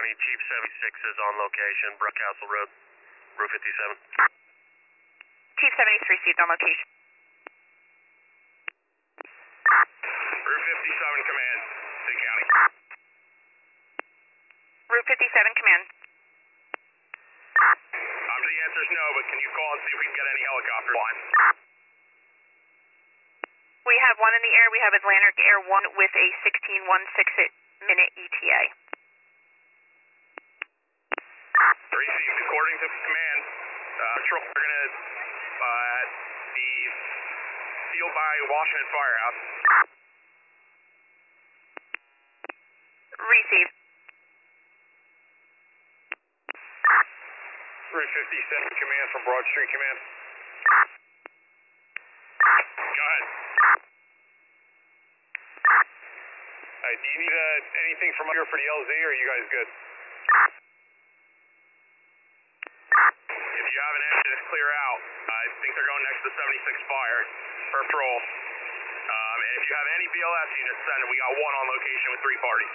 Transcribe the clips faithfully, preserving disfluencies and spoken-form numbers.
County, Chief seventy-six is on location, Brookcastle Road, Route fifty-seven. Chief seventy-three received on location. Route fifty-seven command, City County. Route fifty-seven command. Um, the answer is no, but can you call and see if we can get any helicopters? One. We have one in the air. We have Atlantic Air one with a sixteen one six minute E T A. Received. According to command, uh, patrol are going to uh, the field by Washington Firehouse. Received. Route fifty-seven command from Broad Street Command. Go ahead. Uh, do you need uh, anything from here for the L Z, or are you guys good? If you have an engine that's clear out, I think they're going next to seventy-six Fire for patrol. Um, and if you have any B L S units, send it. We got one on location with three parties.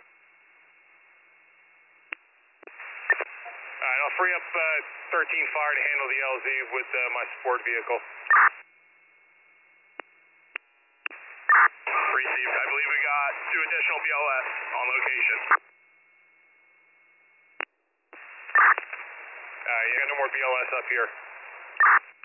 Alright, I'll free up uh, thirteen Fire to handle the L Z with uh, my support vehicle. Received. I believe we got two additional B L S on location. Alright, you got no more B L S up here.